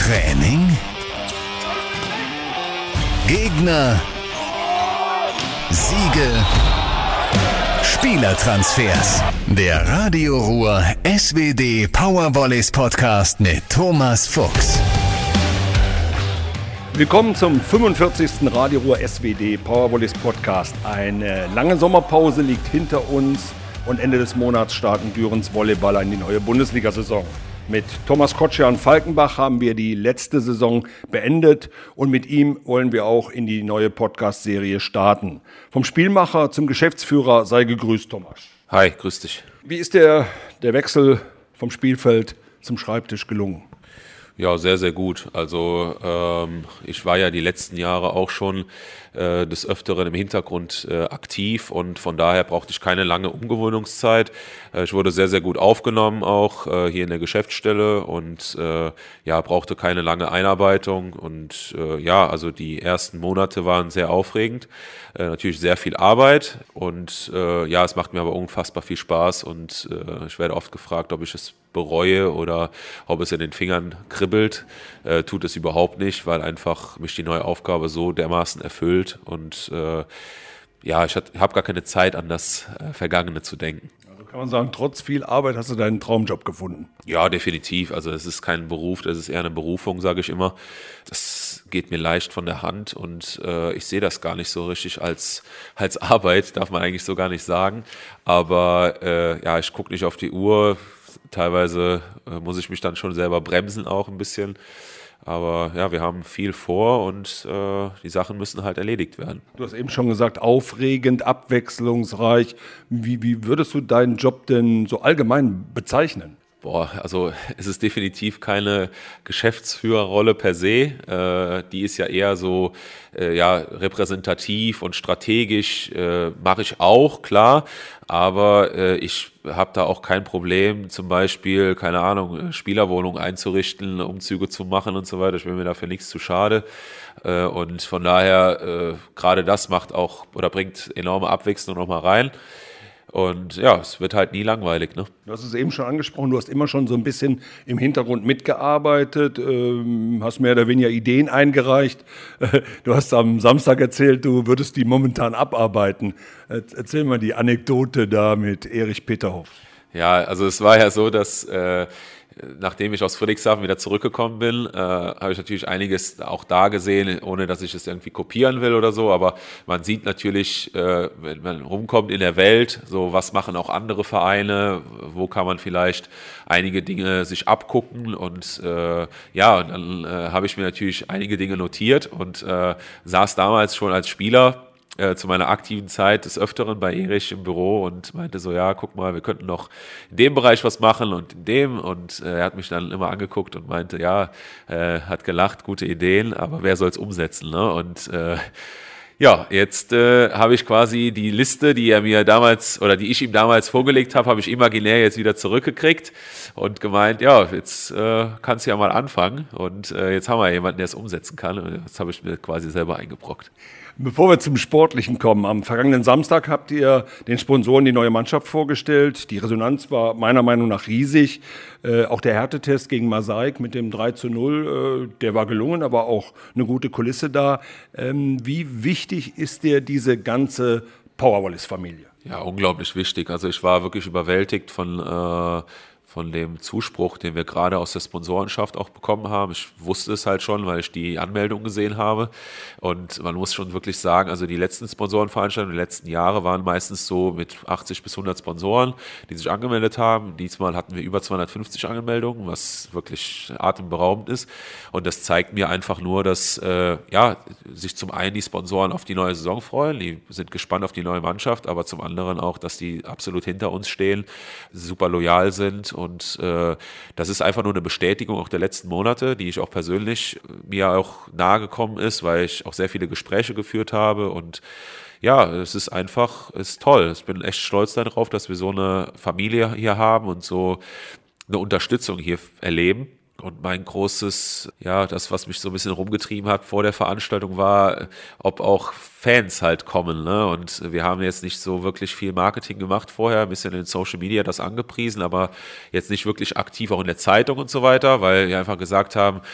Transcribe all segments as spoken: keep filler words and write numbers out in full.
Training? Gegner? Siege? Spielertransfers. Der Radio Ruhr S W D Powervolleys Podcast mit Thomas Fuchs. Willkommen zum fünfundvierzigsten Radio Ruhr S W D Powervolleys Podcast. Eine lange Sommerpause liegt hinter uns und Ende des Monats starten Dürens Volleyballer in die neue Bundesliga-Saison. Mit Thomas Kotscher-Falkenbach haben wir die letzte Saison beendet und mit ihm wollen wir auch in die neue Podcast-Serie starten. Vom Spielmacher zum Geschäftsführer sei gegrüßt, Thomas. Hi, grüß dich. Wie ist der, der Wechsel vom Spielfeld zum Schreibtisch gelungen? Ja, sehr, sehr gut. Also ähm, ich war ja die letzten Jahre auch schon äh, des Öfteren im Hintergrund äh, aktiv und von daher brauchte ich keine lange Umgewöhnungszeit. Äh, ich wurde sehr, sehr gut aufgenommen auch äh, hier in der Geschäftsstelle und äh, ja, brauchte keine lange Einarbeitung und äh, ja, also die ersten Monate waren sehr aufregend. Äh, natürlich sehr viel Arbeit und äh, ja, es macht mir aber unfassbar viel Spaß und äh, ich werde oft gefragt, ob ich es bereue oder ob es in den Fingern kribbelt, äh, tut es überhaupt nicht, weil einfach mich die neue Aufgabe so dermaßen erfüllt und äh, ja, ich habe gar keine Zeit an das äh, Vergangene zu denken. Also kann man sagen, trotz viel Arbeit hast du deinen Traumjob gefunden? Ja, definitiv. Also es ist kein Beruf, das ist eher eine Berufung, sage ich immer. Das geht mir leicht von der Hand und äh, ich sehe das gar nicht so richtig als, als Arbeit, darf man eigentlich so gar nicht sagen. Aber äh, ja, ich gucke nicht auf die Uhr. Teilweise äh, muss ich mich dann schon selber bremsen auch ein bisschen. Aber ja, wir haben viel vor und äh, die Sachen müssen halt erledigt werden. Du hast eben schon gesagt, aufregend, abwechslungsreich. Wie, wie würdest du deinen Job denn so allgemein bezeichnen? Boah, also es ist definitiv keine Geschäftsführerrolle per se. Äh, die ist ja eher so äh, ja, repräsentativ und strategisch, äh, mache ich auch, klar. Aber äh, ich habe da auch kein Problem, zum Beispiel, keine Ahnung, Spielerwohnungen einzurichten, Umzüge zu machen und so weiter. Ich bin mir dafür nichts zu schade. Äh, und von daher, äh, gerade das macht auch oder bringt enorme Abwechslung nochmal rein. Und ja, es wird halt nie langweilig, ne? Du hast es eben schon angesprochen, du hast immer schon so ein bisschen im Hintergrund mitgearbeitet, ähm, hast mehr oder weniger Ideen eingereicht. Du hast am Samstag erzählt, du würdest die momentan abarbeiten. Erzähl mal die Anekdote da mit Erich Peterhoff. Ja, also es war ja so, dass äh, nachdem ich aus Friedrichshafen wieder zurückgekommen bin, äh, habe ich natürlich einiges auch da gesehen, ohne dass ich es irgendwie kopieren will oder so. Aber man sieht natürlich, äh, wenn man rumkommt in der Welt, so was machen auch andere Vereine, wo kann man vielleicht einige Dinge sich abgucken. Und äh, ja, und dann äh, habe ich mir natürlich einige Dinge notiert und äh, saß damals schon als Spieler Äh, zu meiner aktiven Zeit des Öfteren bei Erich im Büro und meinte so, ja, guck mal, wir könnten noch in dem Bereich was machen und in dem. Und äh, er hat mich dann immer angeguckt und meinte, ja, äh, hat gelacht, gute Ideen, aber wer soll es umsetzen, ne? Und äh, ja, jetzt äh, habe ich quasi die Liste, die er mir damals oder die ich ihm damals vorgelegt habe, habe ich imaginär jetzt wieder zurückgekriegt und gemeint, ja, jetzt äh, kannst du ja mal anfangen und äh, jetzt haben wir jemanden, der es umsetzen kann und das habe ich mir quasi selber eingebrockt. Bevor wir zum Sportlichen kommen, am vergangenen Samstag habt ihr den Sponsoren die neue Mannschaft vorgestellt. Die Resonanz war meiner Meinung nach riesig. Äh, auch der Härtetest gegen Masaik mit dem drei zu null, äh, der war gelungen, aber auch eine gute Kulisse da. Ähm, wie wichtig ist dir diese ganze Powervolleys-Familie? Ja, unglaublich wichtig. Also ich war wirklich überwältigt von äh, von dem Zuspruch, den wir gerade aus der Sponsorenschaft auch bekommen haben. Ich wusste es halt schon, weil ich die Anmeldung gesehen habe. Und man muss schon wirklich sagen, also die letzten Sponsorenveranstaltungen, die letzten Jahre waren meistens so mit achtzig bis hundert Sponsoren, die sich angemeldet haben. Diesmal hatten wir über zweihundertfünfzig Anmeldungen, was wirklich atemberaubend ist. Und das zeigt mir einfach nur, dass äh, ja, sich zum einen die Sponsoren auf die neue Saison freuen, die sind gespannt auf die neue Mannschaft, aber zum anderen auch, dass die absolut hinter uns stehen, super loyal sind. Und äh, das ist einfach nur eine Bestätigung auch der letzten Monate, die ich auch persönlich mir auch nahe gekommen ist, weil ich auch sehr viele Gespräche geführt habe. Und ja, es ist einfach, es ist toll. Ich bin echt stolz darauf, dass wir so eine Familie hier haben und so eine Unterstützung hier erleben. Und mein großes, ja, das, was mich so ein bisschen rumgetrieben hat vor der Veranstaltung war, ob auch Fans halt kommen, ne? Und wir haben jetzt nicht so wirklich viel Marketing gemacht vorher, ein bisschen in Social Media das angepriesen, aber jetzt nicht wirklich aktiv auch in der Zeitung und so weiter, weil wir einfach gesagt haben,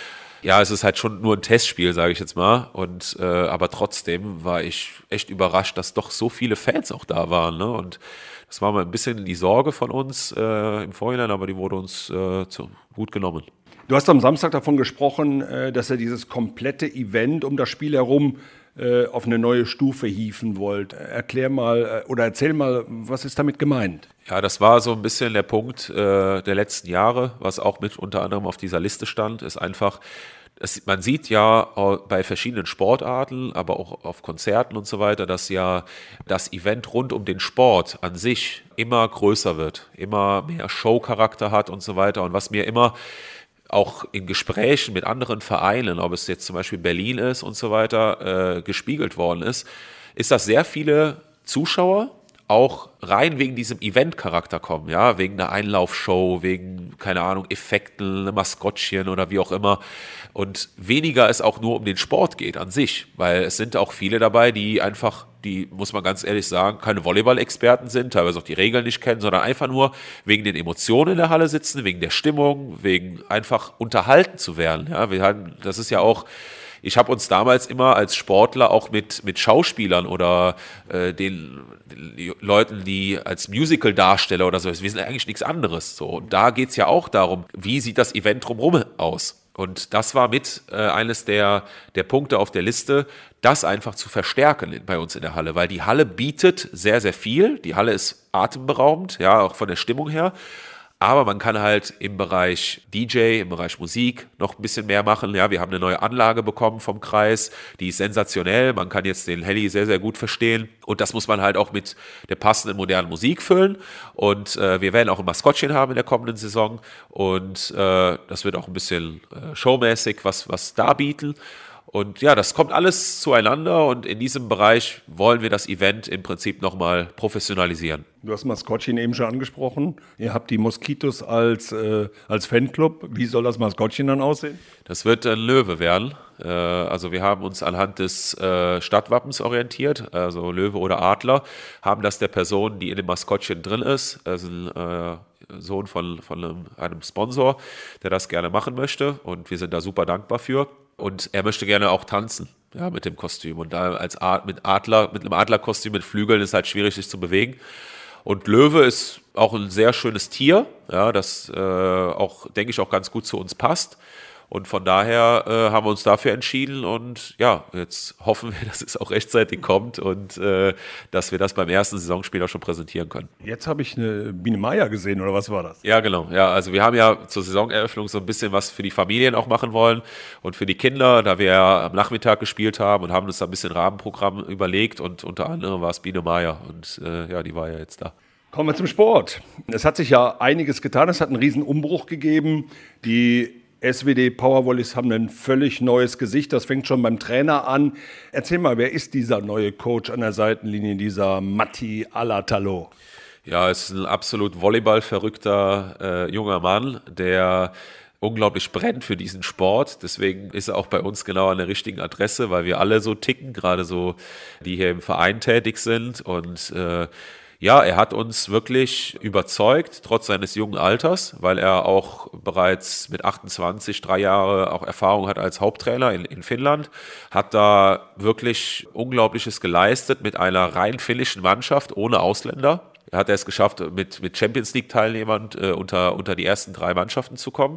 Ja, es ist halt schon nur ein Testspiel, sage ich jetzt mal. Und äh, aber trotzdem war ich echt überrascht, dass doch so viele Fans auch da waren. Ne? Und das war mal ein bisschen die Sorge von uns äh, im Vorhinein, aber die wurde uns äh, zu, gut genommen. Du hast am Samstag davon gesprochen, äh, dass ihr dieses komplette Event um das Spiel herum äh, auf eine neue Stufe hieven wollt. Erklär mal äh, oder erzähl mal, was ist damit gemeint? Ja, das war so ein bisschen der Punkt äh, der letzten Jahre, was auch mit unter anderem auf dieser Liste stand, ist einfach, es, man sieht ja bei verschiedenen Sportarten, aber auch auf Konzerten und so weiter, dass ja das Event rund um den Sport an sich immer größer wird, immer mehr Showcharakter hat und so weiter. Und was mir immer auch in Gesprächen mit anderen Vereinen, ob es jetzt zum Beispiel Berlin ist und so weiter, äh, gespiegelt worden ist, ist, dass sehr viele Zuschauer auch rein wegen diesem Event-Charakter kommen, ja, wegen einer Einlaufshow, wegen, keine Ahnung, Effekten, Maskottchen oder wie auch immer und weniger es auch nur um den Sport geht an sich, weil es sind auch viele dabei, die einfach, die, muss man ganz ehrlich sagen, keine Volleyball-Experten sind, teilweise auch die Regeln nicht kennen, sondern einfach nur wegen den Emotionen in der Halle sitzen, wegen der Stimmung, wegen einfach unterhalten zu werden, ja, wir haben, das ist ja auch, ich habe uns damals immer als Sportler auch mit, mit Schauspielern oder äh, den, den Leuten, die als Musical-Darsteller oder so, wir sind eigentlich nichts anderes. So. Und da geht's ja auch darum, wie sieht das Event drumherum aus? Und das war mit äh, eines der, der Punkte auf der Liste, das einfach zu verstärken bei uns in der Halle, weil die Halle bietet sehr, sehr viel. Die Halle ist atemberaubend, ja, auch von der Stimmung her. Aber man kann halt im Bereich D J, im Bereich Musik noch ein bisschen mehr machen. Ja, wir haben eine neue Anlage bekommen vom Kreis, die ist sensationell. Man kann jetzt den Helly sehr, sehr gut verstehen. Und das muss man halt auch mit der passenden modernen Musik füllen. Und äh, wir werden auch ein Maskottchen haben in der kommenden Saison. Und äh, das wird auch ein bisschen äh, showmäßig was, was darbieten. Und ja, das kommt alles zueinander und in diesem Bereich wollen wir das Event im Prinzip nochmal professionalisieren. Du hast Maskottchen eben schon angesprochen. Ihr habt die Moskitos als, äh, als Fanclub. Wie soll das Maskottchen dann aussehen? Das wird ein Löwe werden. Äh, also wir haben uns anhand des äh, Stadtwappens orientiert, also Löwe oder Adler, haben das der Person, die in dem Maskottchen drin ist, also ein äh, Sohn von, von einem, einem Sponsor, der das gerne machen möchte und wir sind da super dankbar für. Und er möchte gerne auch tanzen, ja, mit dem Kostüm. Und da als Ad, mit Adler, mit einem Adlerkostüm mit Flügeln ist halt schwierig, sich zu bewegen. Und Löwe ist auch ein sehr schönes Tier, ja, das äh, auch, denke ich, auch ganz gut zu uns passt. Und von daher äh, haben wir uns dafür entschieden und ja, jetzt hoffen wir, dass es auch rechtzeitig kommt und äh, dass wir das beim ersten Saisonspiel auch schon präsentieren können. Jetzt habe ich eine Biene Meier gesehen, oder was war das? Ja, genau. Ja, also wir haben ja zur Saisoneröffnung so ein bisschen was für die Familien auch machen wollen und für die Kinder, da wir ja am Nachmittag gespielt haben und haben uns da ein bisschen Rahmenprogramm überlegt und unter anderem war es Biene Meier und äh, ja, die war ja jetzt da. Kommen wir zum Sport. Es hat sich ja einiges getan, es hat einen riesen Umbruch gegeben. Die S W D Powervolleys haben ein völlig neues Gesicht, das fängt schon beim Trainer an. Erzähl mal, wer ist dieser neue Coach an der Seitenlinie, dieser Matti Alatalo? Ja, es ist ein absolut volleyballverrückter äh, junger Mann, der unglaublich brennt für diesen Sport. Deswegen ist er auch bei uns genau an der richtigen Adresse, weil wir alle so ticken, gerade so, die hier im Verein tätig sind. Und äh, ja, er hat uns wirklich überzeugt, trotz seines jungen Alters, weil er auch bereits mit achtundzwanzig drei Jahre auch Erfahrung hat als Haupttrainer in, in Finnland, hat da wirklich Unglaubliches geleistet mit einer rein finnischen Mannschaft ohne Ausländer. Er hat es geschafft, mit, mit Champions League-Teilnehmern äh, unter, unter die ersten drei Mannschaften zu kommen.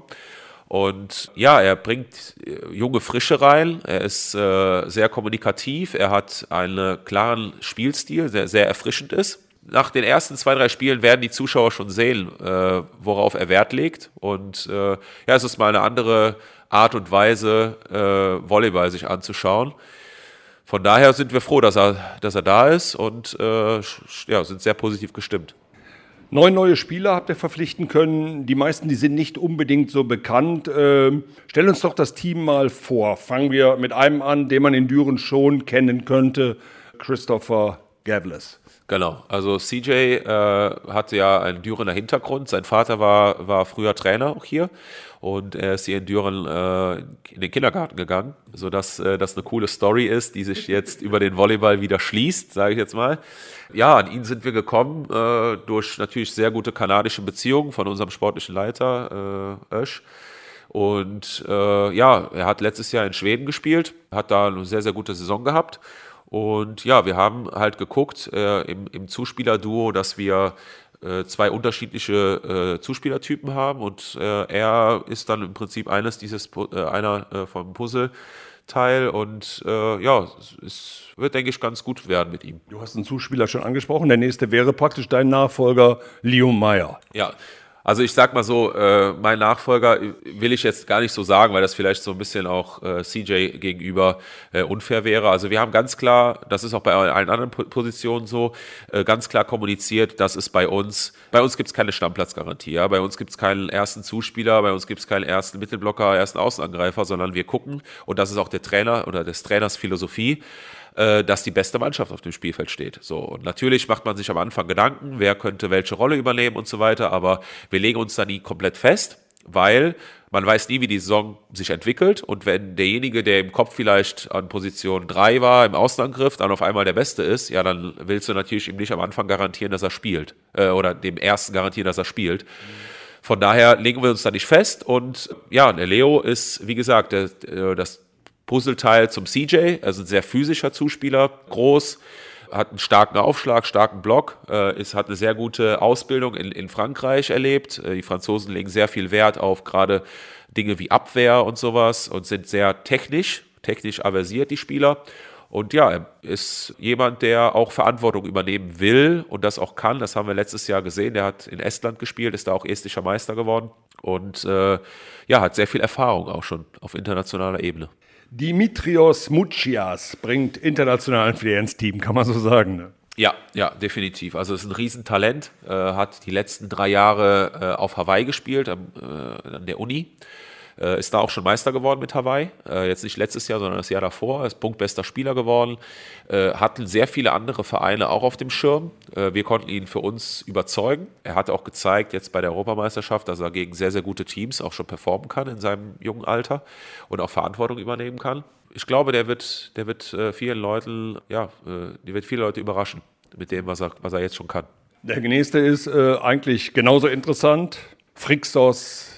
Und ja, er bringt junge Frische rein, er ist äh, sehr kommunikativ, er hat einen klaren Spielstil, der sehr erfrischend ist. Nach den ersten zwei, drei Spielen werden die Zuschauer schon sehen, äh, worauf er Wert legt. Und äh, ja, es ist mal eine andere Art und Weise, äh, Volleyball sich anzuschauen. Von daher sind wir froh, dass er, dass er da ist und äh, ja, sind sehr positiv gestimmt. Neun neue Spieler habt ihr verpflichten können. Die meisten, die sind nicht unbedingt so bekannt. Ähm, stell uns doch das Team mal vor. Fangen wir mit einem an, den man in Düren schon kennen könnte. Christopher Gavles. Genau, also C J äh, hatte ja einen Dürener Hintergrund. Sein Vater war, war früher Trainer auch hier und er ist hier in Düren äh, in den Kindergarten gegangen, sodass äh, das eine coole Story ist, die sich jetzt über den Volleyball wieder schließt, sage ich jetzt mal. Ja, an ihn sind wir gekommen äh, durch natürlich sehr gute kanadische Beziehungen von unserem sportlichen Leiter äh, Ösch. Und äh, ja, er hat letztes Jahr in Schweden gespielt, hat da eine sehr, sehr gute Saison gehabt. Und ja, wir haben halt geguckt äh, im, im Zuspielerduo, dass wir äh, zwei unterschiedliche äh, Zuspielertypen haben. Und äh, er ist dann im Prinzip eines dieses, äh, einer äh, vom Puzzleteil. Und äh, ja, es wird, denke ich, ganz gut werden mit ihm. Du hast einen Zuspieler schon angesprochen. Der nächste wäre praktisch dein Nachfolger, Leo Meyer. Ja, also ich sag mal so, äh, mein Nachfolger will ich jetzt gar nicht so sagen, weil das vielleicht so ein bisschen auch äh, C J gegenüber äh, unfair wäre. Also wir haben ganz klar, das ist auch bei allen anderen po- Positionen so, äh, ganz klar kommuniziert, dass es bei uns, bei uns gibt es keine Stammplatzgarantie, ja? Bei uns gibt es keinen ersten Zuspieler, bei uns gibt es keinen ersten Mittelblocker, ersten Außenangreifer, sondern wir gucken, und das ist auch der Trainer oder des Trainers Philosophie, dass die beste Mannschaft auf dem Spielfeld steht. So, und natürlich macht man sich am Anfang Gedanken, wer könnte welche Rolle übernehmen und so weiter, aber wir legen uns da nie komplett fest, weil man weiß nie, wie die Saison sich entwickelt, und wenn derjenige, der im Kopf vielleicht an Position drei war, im Außenangriff, dann auf einmal der Beste ist, ja, dann willst du natürlich ihm nicht am Anfang garantieren, dass er spielt, äh, oder dem Ersten garantieren, dass er spielt. Von daher legen wir uns da nicht fest, und ja, der Leo ist, wie gesagt, der, das Puzzleteil zum C J, also ein sehr physischer Zuspieler, groß, hat einen starken Aufschlag, starken Block, äh, ist, hat eine sehr gute Ausbildung in, in Frankreich erlebt. Äh, die Franzosen legen sehr viel Wert auf gerade Dinge wie Abwehr und sowas und sind sehr technisch, technisch aversiert, die Spieler. Und ja, er ist jemand, der auch Verantwortung übernehmen will und das auch kann. Das haben wir letztes Jahr gesehen. Der hat in Estland gespielt, ist da auch estischer Meister geworden und äh, ja, hat sehr viel Erfahrung auch schon auf internationaler Ebene. Dimitrios Mouchias bringt internationalen Flair ins Team, kann man so sagen, ne? Ja, ja, definitiv. Also es ist ein Riesentalent, äh, hat die letzten drei Jahre äh, auf Hawaii gespielt, am, äh, an der Uni. Äh, ist da auch schon Meister geworden mit Hawaii. Äh, jetzt nicht letztes Jahr, sondern das Jahr davor. Ist punktbester Spieler geworden. Äh, hatten sehr viele andere Vereine auch auf dem Schirm. Äh, wir konnten ihn für uns überzeugen. Er hat auch gezeigt, jetzt bei der Europameisterschaft, dass er gegen sehr, sehr gute Teams auch schon performen kann in seinem jungen Alter und auch Verantwortung übernehmen kann. Ich glaube, der wird, der wird äh, vielen Leuten, ja, äh, die wird viele Leute überraschen mit dem, was er, was er jetzt schon kann. Der nächste ist äh, eigentlich genauso interessant. Phrixos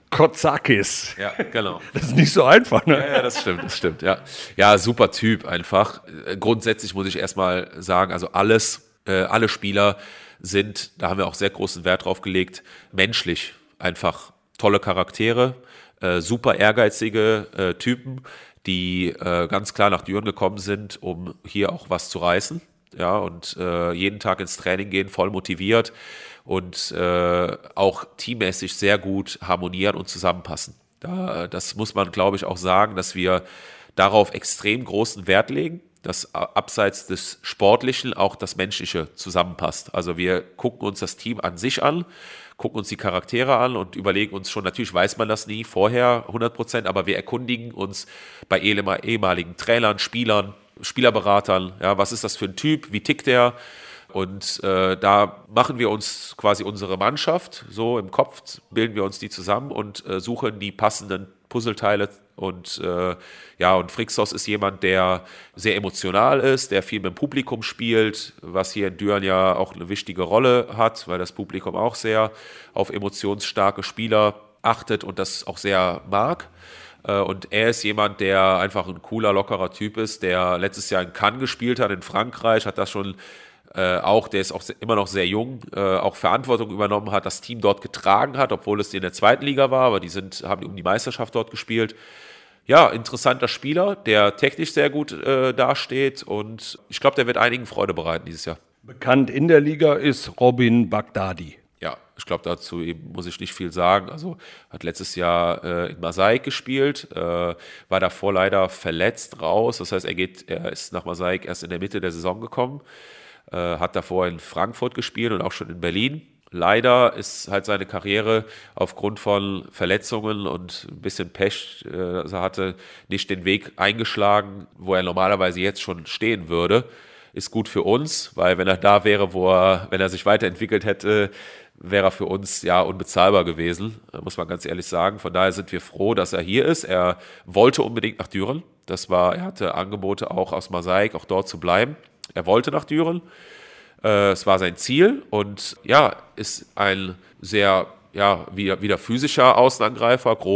Kotsakis. Ja, genau. Das ist nicht so einfach, ne? Ja, ja, das stimmt, das stimmt, ja. Ja, super Typ einfach. Grundsätzlich muss ich erstmal sagen, also alles, äh, alle Spieler sind, da haben wir auch sehr großen Wert drauf gelegt, menschlich einfach tolle Charaktere, äh, super ehrgeizige äh, Typen, die äh, ganz klar nach Düren gekommen sind, um hier auch was zu reißen. Ja, und äh, jeden Tag ins Training gehen, voll motiviert und äh, auch teammäßig sehr gut harmonieren und zusammenpassen. Da, das muss man, glaube ich, auch sagen, dass wir darauf extrem großen Wert legen, dass abseits des Sportlichen auch das Menschliche zusammenpasst. Also wir gucken uns das Team an sich an, gucken uns die Charaktere an und überlegen uns schon, natürlich weiß man das nie vorher hundert Prozent, aber wir erkundigen uns bei ehemaligen Trainern, Spielern, Spielerberatern, ja, was ist das für ein Typ, wie tickt der? Und äh, da machen wir uns quasi unsere Mannschaft, so im Kopf bilden wir uns die zusammen und äh, suchen die passenden Puzzleteile. Und äh, ja, und Phrixos ist jemand, der sehr emotional ist, der viel mit dem Publikum spielt, was hier in Düren ja auch eine wichtige Rolle hat, weil das Publikum auch sehr auf emotionsstarke Spieler achtet und das auch sehr mag. Und er ist jemand, der einfach ein cooler, lockerer Typ ist, der letztes Jahr in Cannes gespielt hat, in Frankreich, hat das schon äh, auch, der ist auch immer noch sehr jung, äh, auch Verantwortung übernommen hat, das Team dort getragen hat, obwohl es in der zweiten Liga war, aber die sind, haben um die Meisterschaft dort gespielt. Ja, interessanter Spieler, der technisch sehr gut äh, dasteht und ich glaube, der wird einigen Freude bereiten dieses Jahr. Bekannt in der Liga ist Robin Bagdadi. Ja, ich glaube, dazu eben muss ich nicht viel sagen. Also hat letztes Jahr äh, in Marseille gespielt, äh, war davor leider verletzt raus. Das heißt, er geht, er ist nach Marseille erst in der Mitte der Saison gekommen, äh, hat davor in Frankfurt gespielt und auch schon in Berlin. Leider ist halt seine Karriere aufgrund von Verletzungen und ein bisschen Pech, äh, also er hatte nicht den Weg eingeschlagen, wo er normalerweise jetzt schon stehen würde. Ist gut für uns, weil wenn er da wäre, wo er, wenn er sich weiterentwickelt hätte, wäre er für uns ja unbezahlbar gewesen, muss man ganz ehrlich sagen. Von daher sind wir froh, dass er hier ist. Er wollte unbedingt nach Düren. Das war, er hatte Angebote auch aus Marseille, auch dort zu bleiben. Er wollte nach Düren. Äh, es war sein Ziel und ja, ist ein sehr, ja, wieder, wieder physischer Außenangreifer, groß,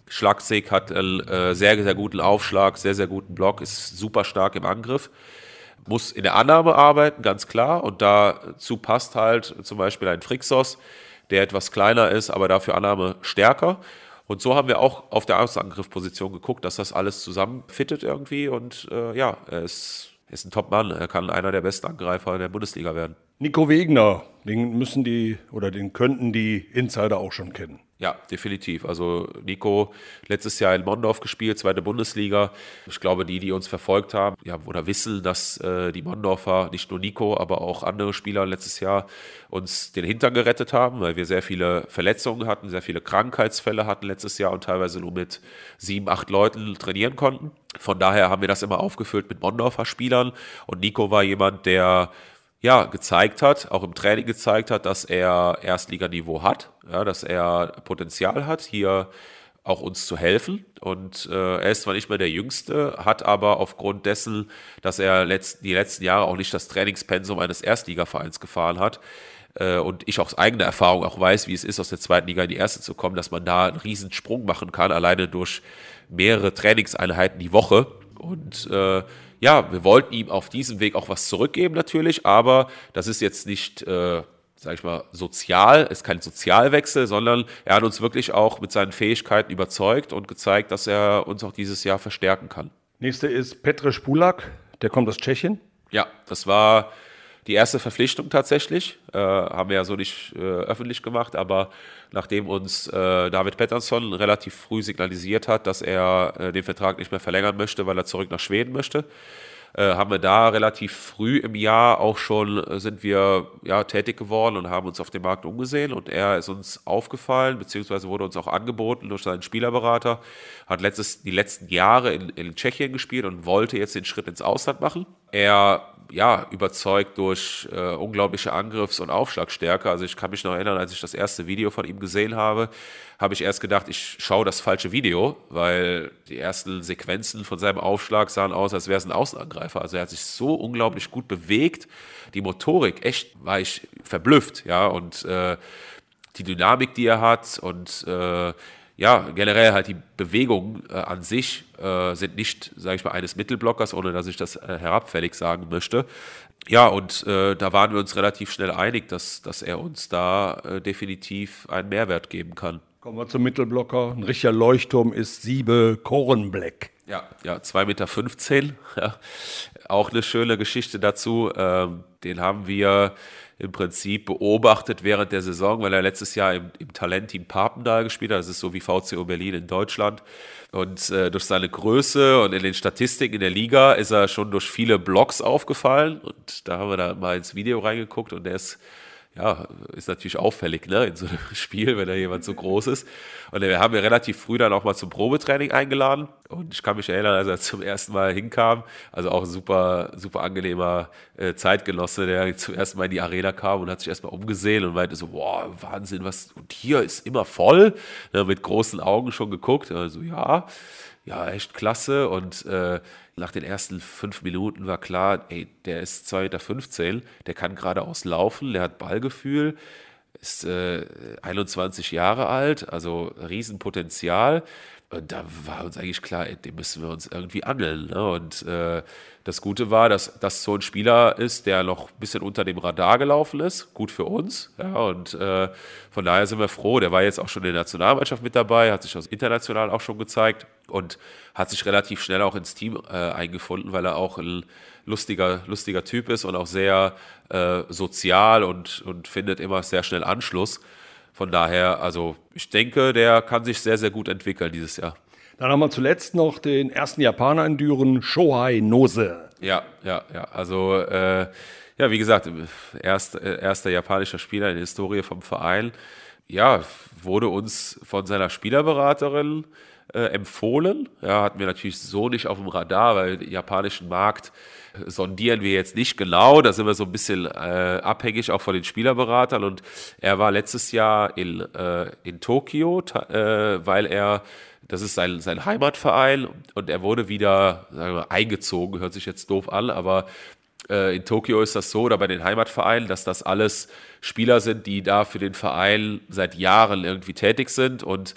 Schlagzig hat einen äh, sehr, sehr guten Aufschlag, sehr, sehr guten Block, ist super stark im Angriff. Muss in der Annahme arbeiten, ganz klar. Und dazu passt halt zum Beispiel ein Phrixos, der etwas kleiner ist, aber dafür Annahme stärker. Und so haben wir auch auf der Außenangriffposition geguckt, dass das alles zusammenfittet irgendwie. Und äh, ja, er ist, er ist ein Top-Mann. Er kann einer der besten Angreifer der Bundesliga werden. Nico Wegner, den müssen die oder den könnten die Insider auch schon kennen. Ja, definitiv. Also Nico, letztes Jahr in Mondorf gespielt, zweite Bundesliga. Ich glaube, die, die uns verfolgt haben, ja, oder wissen, dass äh, die Mondorfer, nicht nur Nico, aber auch andere Spieler letztes Jahr uns den Hintern gerettet haben, weil wir sehr viele Verletzungen hatten, sehr viele Krankheitsfälle hatten letztes Jahr und teilweise nur mit sieben, acht Leuten trainieren konnten. Von daher haben wir das immer aufgefüllt mit Mondorfer Spielern. Und Nico war jemand, der ja, gezeigt hat, auch im Training gezeigt hat, dass er Erstliganiveau hat, ja, dass er Potenzial hat, hier auch uns zu helfen. Und äh, er ist zwar nicht mehr der Jüngste, hat aber aufgrund dessen, dass er letzt, die letzten Jahre auch nicht das Trainingspensum eines Erstligavereins gefahren hat, äh, und ich aus eigener Erfahrung auch weiß, wie es ist, aus der zweiten Liga in die erste zu kommen, dass man da einen riesen Sprung machen kann, alleine durch mehrere Trainingseinheiten die Woche. Und äh, ja, wir wollten ihm auf diesem Weg auch was zurückgeben natürlich, aber das ist jetzt nicht, äh, sag ich mal, sozial, ist kein Sozialwechsel, sondern er hat uns wirklich auch mit seinen Fähigkeiten überzeugt und gezeigt, dass er uns auch dieses Jahr verstärken kann. Nächster ist Petr Spulak, der kommt aus Tschechien. Ja, das war die erste Verpflichtung tatsächlich, äh, haben wir ja so nicht äh, öffentlich gemacht, aber nachdem uns äh, David Pettersson relativ früh signalisiert hat, dass er äh, den Vertrag nicht mehr verlängern möchte, weil er zurück nach Schweden möchte, äh, haben wir da relativ früh im Jahr auch schon, äh, sind wir ja, tätig geworden und haben uns auf dem Markt umgesehen und er ist uns aufgefallen, beziehungsweise wurde uns auch angeboten durch seinen Spielerberater, hat letztes, die letzten Jahre in, in Tschechien gespielt und wollte jetzt den Schritt ins Ausland machen. Er ja, überzeugt durch äh, unglaubliche Angriffs- und Aufschlagstärke. Also ich kann mich noch erinnern, als ich das erste Video von ihm gesehen habe, habe ich erst gedacht, ich schaue das falsche Video, weil die ersten Sequenzen von seinem Aufschlag sahen aus, als wäre es ein Außenangreifer. Also er hat sich so unglaublich gut bewegt. Die Motorik, echt, war ich verblüfft, ja, und äh, die Dynamik, die er hat und äh, ja, generell halt die Bewegungen äh, an sich äh, sind nicht, sage ich mal, eines Mittelblockers, ohne dass ich das äh, herabfällig sagen möchte. Ja, und äh, da waren wir uns relativ schnell einig, dass, dass er uns da äh, definitiv einen Mehrwert geben kann. Kommen wir zum Mittelblocker. Ein richtiger Leuchtturm ist Siebe Korenbleck. Ja, ja, zwei Meter fünfzehn. Ja. Auch eine schöne Geschichte dazu. Ähm, den haben wir im Prinzip beobachtet während der Saison, weil er letztes Jahr im, im Talentteam Papendal gespielt hat. Das ist so wie V C O Berlin in Deutschland. Und äh, durch seine Größe und in den Statistiken in der Liga ist er schon durch viele Blocks aufgefallen. Und da haben wir da mal ins Video reingeguckt und der ist, ja, ist natürlich auffällig, ne, in so einem Spiel, wenn da jemand so groß ist. Und wir haben ihn relativ früh dann auch mal zum Probetraining eingeladen. Und ich kann mich erinnern, als er zum ersten Mal hinkam, also auch ein super, super angenehmer äh, Zeitgenosse, der zum ersten Mal in die Arena kam und hat sich erstmal umgesehen und meinte so, boah, Wahnsinn, was, und hier ist immer voll, ne, mit großen Augen schon geguckt. Also ja, ja, echt klasse. Und äh, nach den ersten fünf Minuten war klar, ey, der ist zwei Meter fünfzehn, der kann geradeaus laufen, der hat Ballgefühl, ist äh, einundzwanzig Jahre alt, also Riesenpotenzial. Und da war uns eigentlich klar, ey, den müssen wir uns irgendwie angeln. Ne? Und äh, das Gute war, dass das so ein Spieler ist, der noch ein bisschen unter dem Radar gelaufen ist. Gut für uns. Ja? Und äh, von daher sind wir froh. Der war jetzt auch schon in der Nationalmannschaft mit dabei, hat sich das international auch schon gezeigt und hat sich relativ schnell auch ins Team äh, eingefunden, weil er auch ein lustiger, lustiger Typ ist und auch sehr äh, sozial und, und findet immer sehr schnell Anschluss. Von daher, also ich denke, der kann sich sehr, sehr gut entwickeln dieses Jahr. Dann haben wir zuletzt noch den ersten Japaner in Düren, Shohei Nose. Ja, ja, ja. Also, äh, ja, wie gesagt, erst, äh, erster japanischer Spieler in der Historie vom Verein. Ja, wurde uns von seiner Spielerberaterin äh, empfohlen. Ja, hatten wir natürlich so nicht auf dem Radar, weil den japanischen Markt sondieren wir jetzt nicht genau, da sind wir so ein bisschen äh, abhängig auch von den Spielerberatern und er war letztes Jahr in, äh, in Tokio, äh, weil er, das ist sein, sein Heimatverein und er wurde wieder, sagen wir, eingezogen, hört sich jetzt doof an, aber äh, in Tokio ist das so, oder bei den Heimatvereinen, dass das alles Spieler sind, die da für den Verein seit Jahren irgendwie tätig sind und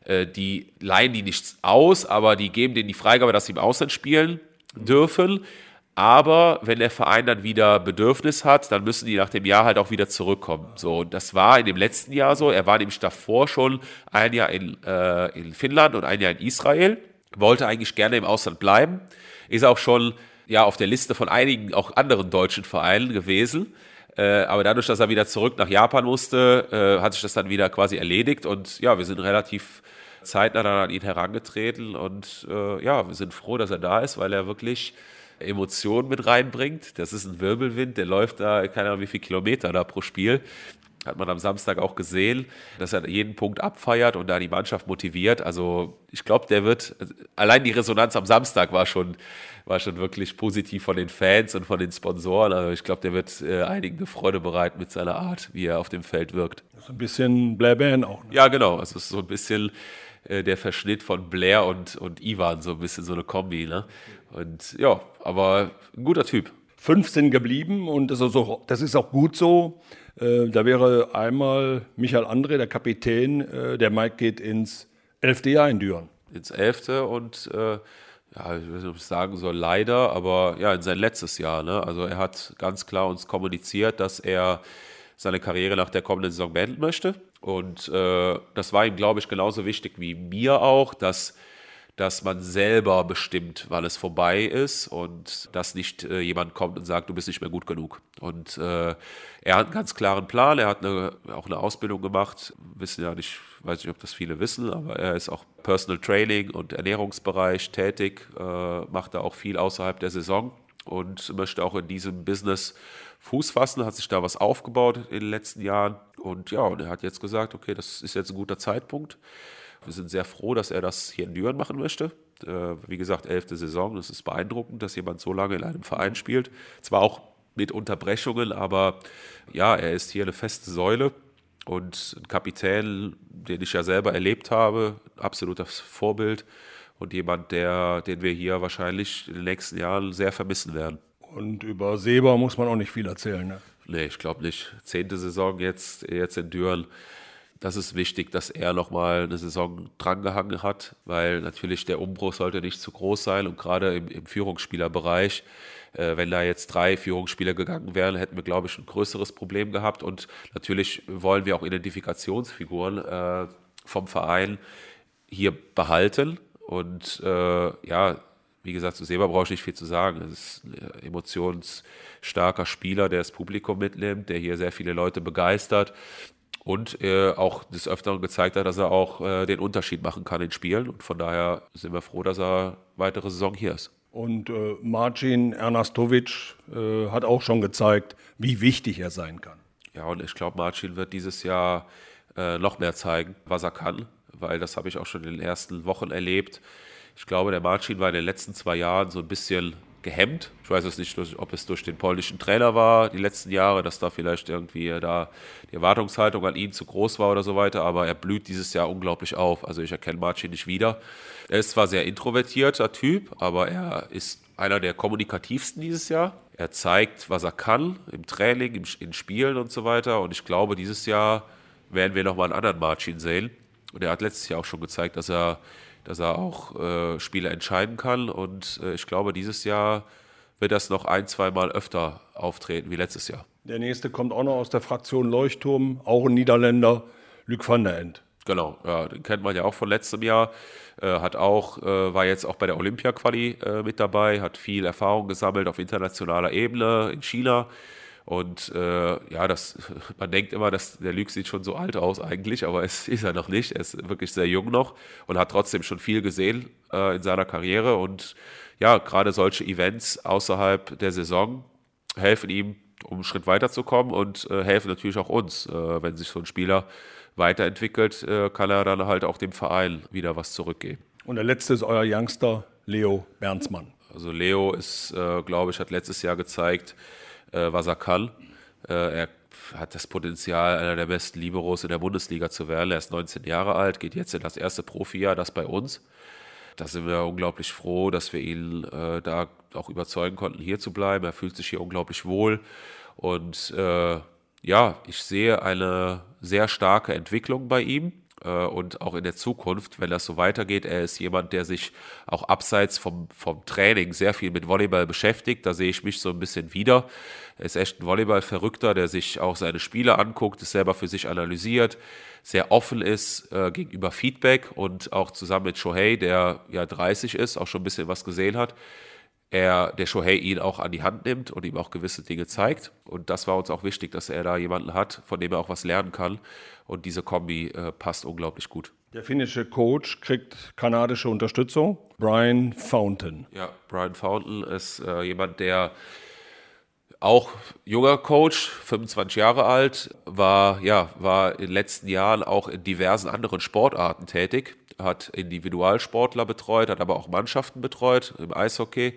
äh, die leihen die nichts aus, aber die geben denen die Freigabe, dass sie im Ausland spielen dürfen. Aber wenn der Verein dann wieder Bedürfnis hat, dann müssen die nach dem Jahr halt auch wieder zurückkommen. So, und das war in dem letzten Jahr so. Er war nämlich davor schon ein Jahr in, äh, in Finnland und ein Jahr in Israel. Wollte eigentlich gerne im Ausland bleiben. Ist auch schon ja auf der Liste von einigen auch anderen deutschen Vereinen gewesen. Äh, aber dadurch, dass er wieder zurück nach Japan musste, äh, hat sich das dann wieder quasi erledigt. Und ja, wir sind relativ zeitnah dann an ihn herangetreten. Und äh, ja, wir sind froh, dass er da ist, weil er wirklich Emotionen mit reinbringt. Das ist ein Wirbelwind, der läuft da, keine Ahnung wie viele Kilometer da pro Spiel. Hat man am Samstag auch gesehen, dass er jeden Punkt abfeiert und da die Mannschaft motiviert. Also ich glaube, der wird, allein die Resonanz am Samstag war schon, war schon wirklich positiv von den Fans und von den Sponsoren. Also ich glaube, der wird äh, einigen eine Freude bereiten mit seiner Art, wie er auf dem Feld wirkt. Das ist ein bisschen Blair Ban auch. Ne? Ja, genau. Also es ist so ein bisschen äh, der Verschnitt von Blair und, und Ivan, so ein bisschen so eine Kombi, ne? Und ja, aber ein guter Typ. Fünf sind geblieben und das ist auch, das ist auch gut so. Äh, da wäre einmal Michael André, der Kapitän, äh, der Mike geht ins elfte Jahr in Düren. Ins elfte und äh, ja, ich weiß nicht, ob ich sagen soll, leider, aber ja, in sein letztes Jahr. Ne? Also er hat ganz klar uns kommuniziert, dass er seine Karriere nach der kommenden Saison beenden möchte. Und äh, das war ihm, glaube ich, genauso wichtig wie mir auch, dass dass man selber bestimmt, wann es vorbei ist und dass nicht äh, jemand kommt und sagt, du bist nicht mehr gut genug. Und äh, er hat einen ganz klaren Plan, er hat eine, auch eine Ausbildung gemacht, wissen ja nicht, weiß nicht, ob das viele wissen, aber er ist auch Personal Training und Ernährungsbereich tätig, äh, macht da auch viel außerhalb der Saison und möchte auch in diesem Business Fuß fassen, hat sich da was aufgebaut in den letzten Jahren und ja, und er hat jetzt gesagt, okay, das ist jetzt ein guter Zeitpunkt. Wir sind sehr froh, dass er das hier in Düren machen möchte. Äh, wie gesagt, elfte Saison, das ist beeindruckend, dass jemand so lange in einem Verein spielt. Zwar auch mit Unterbrechungen, aber ja, er ist hier eine feste Säule und ein Kapitän, den ich ja selber erlebt habe, absolutes Vorbild und jemand, der, den wir hier wahrscheinlich in den nächsten Jahren sehr vermissen werden. Und über Seber muss man auch nicht viel erzählen, ne? Nee, ich glaube nicht. Zehnte Saison jetzt, jetzt in Düren. Das ist wichtig, dass er nochmal eine Saison drangehangen hat, weil natürlich der Umbruch sollte nicht zu groß sein und gerade im, im Führungsspielerbereich, äh, wenn da jetzt drei Führungsspieler gegangen wären, hätten wir, glaube ich, ein größeres Problem gehabt und natürlich wollen wir auch Identifikationsfiguren äh, vom Verein hier behalten und äh, ja, wie gesagt, zu Seber brauche ich nicht viel zu sagen. Es ist ein emotionsstarker Spieler, der das Publikum mitnimmt, der hier sehr viele Leute begeistert. Und äh, auch des Öfteren gezeigt hat, dass er auch äh, den Unterschied machen kann in Spielen. Und von daher sind wir froh, dass er weitere Saison hier ist. Und äh, Marcin Ernastovic äh, hat auch schon gezeigt, wie wichtig er sein kann. Ja, und ich glaube, Marcin wird dieses Jahr äh, noch mehr zeigen, was er kann. Weil das habe ich auch schon in den ersten Wochen erlebt. Ich glaube, der Marcin war in den letzten zwei Jahren so ein bisschen gehemmt. Ich weiß es nicht, ob es durch den polnischen Trainer war, die letzten Jahre, dass da vielleicht irgendwie da die Erwartungshaltung an ihn zu groß war oder so weiter, aber er blüht dieses Jahr unglaublich auf. Also ich erkenne Marcin nicht wieder. Er ist zwar sehr introvertierter Typ, aber er ist einer der kommunikativsten dieses Jahr. Er zeigt, was er kann im Training, im, in Spielen und so weiter und ich glaube, dieses Jahr werden wir nochmal einen anderen Marcin sehen. Und er hat letztes Jahr auch schon gezeigt, dass er dass er auch äh, Spiele entscheiden kann. Und äh, ich glaube, dieses Jahr wird das noch ein, zwei Mal öfter auftreten wie letztes Jahr. Der nächste kommt auch noch aus der Fraktion Leuchtturm, auch ein Niederländer, Luc van der End. Genau, ja, den kennt man ja auch von letztem Jahr. Äh, hat auch, äh, war jetzt auch bei der Olympia-Quali äh, mit dabei, hat viel Erfahrung gesammelt auf internationaler Ebene in China. Und äh, ja, das, man denkt immer, dass der Luc sieht schon so alt aus eigentlich, aber es ist er noch nicht. Er ist wirklich sehr jung noch und hat trotzdem schon viel gesehen äh, in seiner Karriere. Und ja, gerade solche Events außerhalb der Saison helfen ihm, um einen Schritt weiterzukommen und äh, helfen natürlich auch uns. Äh, wenn sich so ein Spieler weiterentwickelt, äh, kann er dann halt auch dem Verein wieder was zurückgeben. Und der letzte ist euer Youngster, Leo Bernsmann. Also Leo ist, äh, glaube ich, hat letztes Jahr gezeigt, was er kann. Er hat das Potenzial, einer der besten Liberos in der Bundesliga zu werden. Er ist neunzehn Jahre alt, geht jetzt in das erste Profijahr, das bei uns. Da sind wir unglaublich froh, dass wir ihn äh, da auch überzeugen konnten, hier zu bleiben. Er fühlt sich hier unglaublich wohl. Und äh, ja, ich sehe eine sehr starke Entwicklung bei ihm. äh, und auch in der Zukunft, wenn das so weitergeht. Er ist jemand, der sich auch abseits vom, vom Training sehr viel mit Volleyball beschäftigt. Da sehe ich mich so ein bisschen wieder. Er ist echt ein Volleyball-Verrückter, der sich auch seine Spiele anguckt, es selber für sich analysiert, sehr offen ist äh, gegenüber Feedback und auch zusammen mit Shohei, der ja dreißig ist, auch schon ein bisschen was gesehen hat, er, der Shohei ihn auch an die Hand nimmt und ihm auch gewisse Dinge zeigt. Und das war uns auch wichtig, dass er da jemanden hat, von dem er auch was lernen kann. Und diese Kombi äh, passt unglaublich gut. Der finnische Coach kriegt kanadische Unterstützung. Brian Fountain. Ja, Brian Fountain ist äh, jemand, der auch junger Coach, fünfundzwanzig Jahre alt, war, ja, war in den letzten Jahren auch in diversen anderen Sportarten tätig, hat Individualsportler betreut, hat aber auch Mannschaften betreut im Eishockey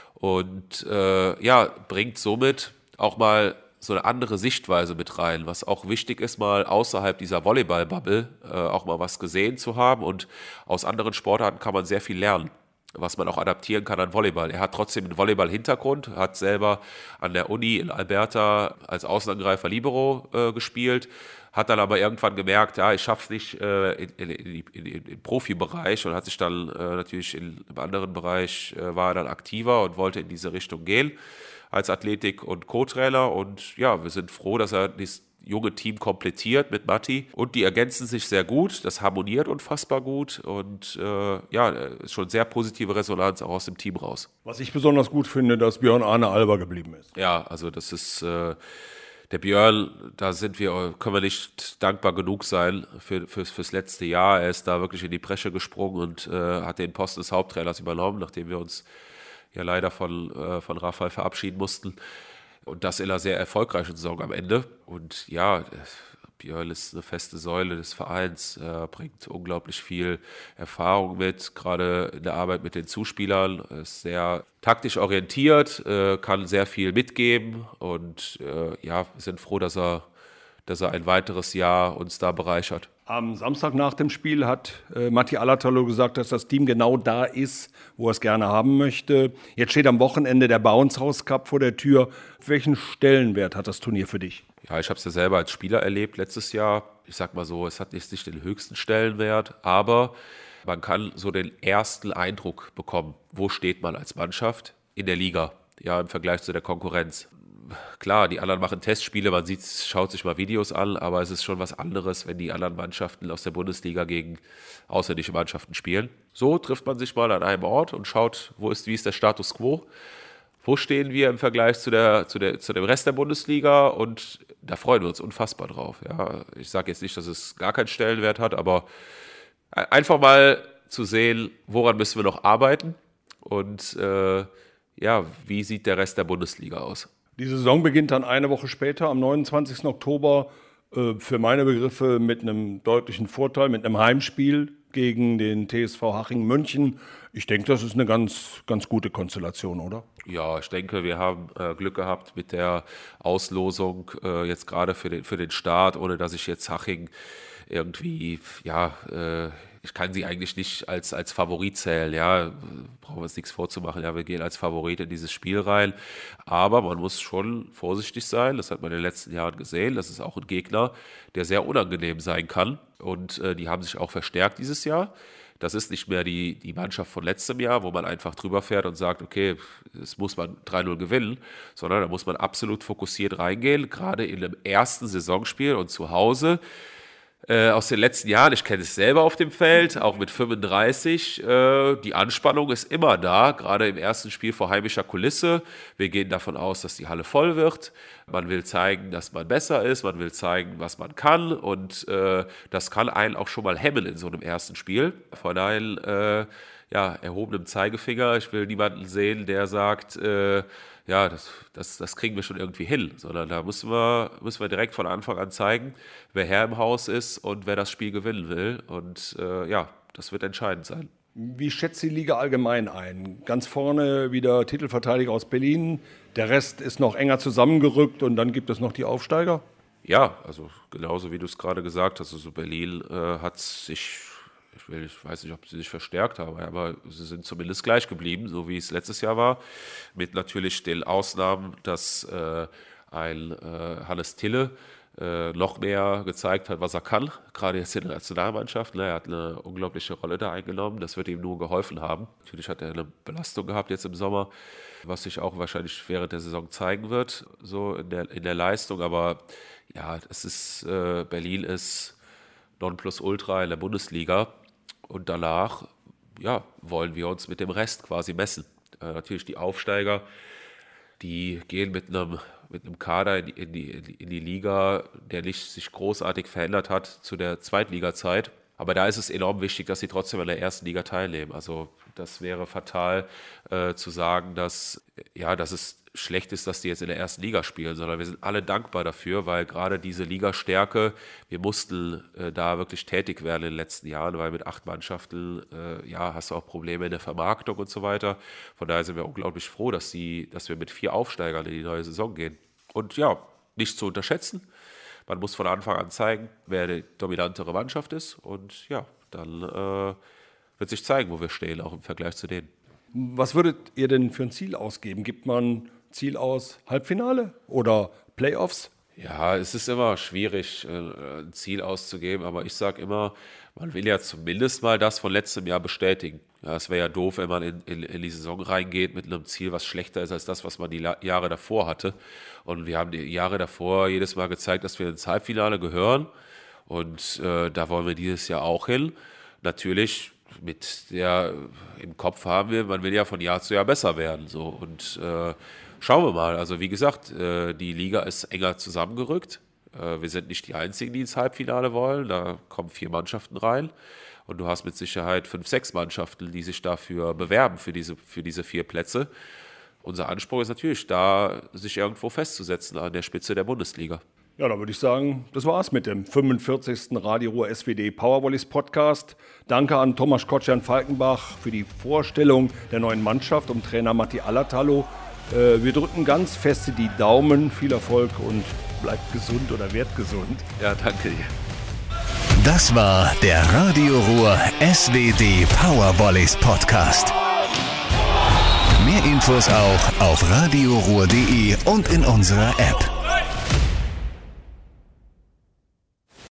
und äh, ja, bringt somit auch mal so eine andere Sichtweise mit rein, was auch wichtig ist, mal außerhalb dieser Volleyball-Bubble äh, auch mal was gesehen zu haben, und aus anderen Sportarten kann man sehr viel lernen, was man auch adaptieren kann an Volleyball. Er hat trotzdem einen Volleyball-Hintergrund, hat selber an der Uni in Alberta als Außenangreifer Libero äh, gespielt, hat dann aber irgendwann gemerkt, ja, ich schaffe es nicht äh, in, in, in, in, im Profibereich, und hat sich dann äh, natürlich in, im anderen Bereich, äh, war er dann aktiver und wollte in diese Richtung gehen als Athletik- und Co-Trainer, und ja, wir sind froh, dass er dieses junge Team komplettiert mit Matti, und die ergänzen sich sehr gut, das harmoniert unfassbar gut, und äh, ja, ist schon sehr positive Resonanz auch aus dem Team raus. Was ich besonders gut finde, dass Björn Arne Alber geblieben ist. Ja, also das ist äh, der Björn, da sind wir, können wir nicht dankbar genug sein für, für, fürs letzte Jahr. Er ist da wirklich in die Bresche gesprungen und äh, hat den Posten des Haupttrainers übernommen, nachdem wir uns ja leider von, äh, von Raphael verabschieden mussten. Und das in einer sehr erfolgreichen Saison am Ende. Und ja, Björn ist eine feste Säule des Vereins, äh, bringt unglaublich viel Erfahrung mit, gerade in der Arbeit mit den Zuspielern, ist sehr taktisch orientiert, äh, kann sehr viel mitgeben, und äh, ja, wir sind froh, dass er, dass er ein weiteres Jahr uns da bereichert. Am Samstag nach dem Spiel hat äh, Matti Alatalo gesagt, dass das Team genau da ist, wo er es gerne haben möchte. Jetzt steht am Wochenende der Bounce House Cup vor der Tür. Welchen Stellenwert hat das Turnier für dich? Ja, ich habe es ja selber als Spieler erlebt letztes Jahr. Ich sag mal so, es hat jetzt nicht den höchsten Stellenwert, aber man kann so den ersten Eindruck bekommen, wo steht man als Mannschaft in der Liga, ja, im Vergleich zu der Konkurrenz. Klar, die anderen machen Testspiele, man sieht, schaut sich mal Videos an, aber es ist schon was anderes, wenn die anderen Mannschaften aus der Bundesliga gegen ausländische Mannschaften spielen. So trifft man sich mal an einem Ort und schaut, wo ist, wie ist der Status quo, wo stehen wir im Vergleich zu, der, zu, der, zu dem Rest der Bundesliga, und da freuen wir uns unfassbar drauf. Ja, ich sage jetzt nicht, dass es gar keinen Stellenwert hat, aber einfach mal zu sehen, woran müssen wir noch arbeiten, und äh, ja, wie sieht der Rest der Bundesliga aus. Die Saison beginnt dann eine Woche später, am neunundzwanzigsten Oktober, äh, für meine Begriffe mit einem deutlichen Vorteil, mit einem Heimspiel gegen den T S V Haching München. Ich denke, das ist eine ganz, ganz gute Konstellation, oder? Ja, ich denke, wir haben äh, Glück gehabt mit der Auslosung, äh, jetzt gerade für den, für den Start, ohne dass ich jetzt Haching irgendwie, ja, äh, ich kann sie eigentlich nicht als, als Favorit zählen, ja, brauchen wir uns nichts vorzumachen, ja, wir gehen als Favorit in dieses Spiel rein, aber man muss schon vorsichtig sein, das hat man in den letzten Jahren gesehen, das ist auch ein Gegner, der sehr unangenehm sein kann, und äh, die haben sich auch verstärkt dieses Jahr. Das ist nicht mehr die, die Mannschaft von letztem Jahr, wo man einfach drüber fährt und sagt, okay, das muss man drei null gewinnen, sondern da muss man absolut fokussiert reingehen, gerade in einem ersten Saisonspiel und zu Hause. Äh, aus den letzten Jahren, ich kenne es selber auf dem Feld, auch mit fünfunddreißig, äh, die Anspannung ist immer da, gerade im ersten Spiel vor heimischer Kulisse. Wir gehen davon aus, dass die Halle voll wird. Man will zeigen, dass man besser ist, man will zeigen, was man kann, und äh, das kann einen auch schon mal hemmen in so einem ersten Spiel. Von daher, äh, ja, erhobenem Zeigefinger, ich will niemanden sehen, der sagt, äh, ja, das, das, das kriegen wir schon irgendwie hin, sondern da müssen wir, müssen wir direkt von Anfang an zeigen, wer Herr im Haus ist und wer das Spiel gewinnen will, und äh, ja, das wird entscheidend sein. Wie schätzt die Liga allgemein ein? Ganz vorne wieder Titelverteidiger aus Berlin, der Rest ist noch enger zusammengerückt, und dann gibt es noch die Aufsteiger? Ja, also genauso wie du es gerade gesagt hast, also Berlin äh, hat sich, ich, will, ich weiß nicht, ob sie sich verstärkt haben, aber sie sind zumindest gleich geblieben, so wie es letztes Jahr war, mit natürlich den Ausnahmen, dass äh, ein äh, Hannes Tille äh, noch mehr gezeigt hat, was er kann, gerade jetzt in der Nationalmannschaft. Ne? Er hat eine unglaubliche Rolle da eingenommen, das wird ihm nur geholfen haben. Natürlich hat er eine Belastung gehabt jetzt im Sommer, was sich auch wahrscheinlich während der Saison zeigen wird, so in der, in der Leistung. Aber ja, es ist, äh, Berlin ist Nonplusultra in der Bundesliga und danach ja, wollen wir uns mit dem Rest quasi messen. Äh, natürlich die Aufsteiger, die gehen mit einem, mit einem Kader in die, in, die, in die Liga, der nicht sich großartig verändert hat zu der Zweitliga-Zeit. Aber da ist es enorm wichtig, dass sie trotzdem in der ersten Liga teilnehmen. Also das wäre fatal äh, zu sagen, dass, ja, dass es schlecht ist, dass die jetzt in der ersten Liga spielen, sondern wir sind alle dankbar dafür, weil gerade diese Ligastärke, wir mussten äh, da wirklich tätig werden in den letzten Jahren, weil mit acht Mannschaften, äh, ja, hast du auch Probleme in der Vermarktung und so weiter. Von daher sind wir unglaublich froh, dass, die, dass wir mit vier Aufsteigern in die neue Saison gehen. Und ja, nicht zu unterschätzen. Man muss von Anfang an zeigen, wer die dominantere Mannschaft ist und ja, dann äh, wird sich zeigen, wo wir stehen, auch im Vergleich zu denen. Was würdet ihr denn für ein Ziel ausgeben? Gibt man Ziel aus Halbfinale oder Playoffs? Ja, es ist immer schwierig, ein Ziel auszugeben, aber ich sage immer, man will ja zumindest mal das von letztem Jahr bestätigen. Ja, es wäre ja doof, wenn man in, in, in die Saison reingeht mit einem Ziel, was schlechter ist als das, was man die La- Jahre davor hatte. Und wir haben die Jahre davor jedes Mal gezeigt, dass wir ins Halbfinale gehören. Und äh, da wollen wir dieses Jahr auch hin. Natürlich mit der im Kopf haben wir, man will ja von Jahr zu Jahr besser werden. So. Und äh, schauen wir mal. Also wie gesagt, äh, die Liga ist enger zusammengerückt. Äh, wir sind nicht die Einzigen, die ins Halbfinale wollen. Da kommen vier Mannschaften rein. Und du hast mit Sicherheit fünf, sechs Mannschaften, die sich dafür bewerben, für diese, für diese vier Plätze. Unser Anspruch ist natürlich, da sich irgendwo festzusetzen an der Spitze der Bundesliga. Ja, da würde ich sagen, das war's mit dem fünfundvierzigsten Radio Ruhr S W D Powervolleys Podcast. Danke an Thomas Kotschan-Falkenbach für die Vorstellung der neuen Mannschaft um Trainer Matti Alatalo. Äh, wir drücken ganz feste die Daumen, viel Erfolg und bleibt gesund oder werdet gesund. Ja, danke dir. Das war der Radio Ruhr S W D Powervolleys Podcast. Mehr Infos auch auf radioruhr punkt de und in unserer App.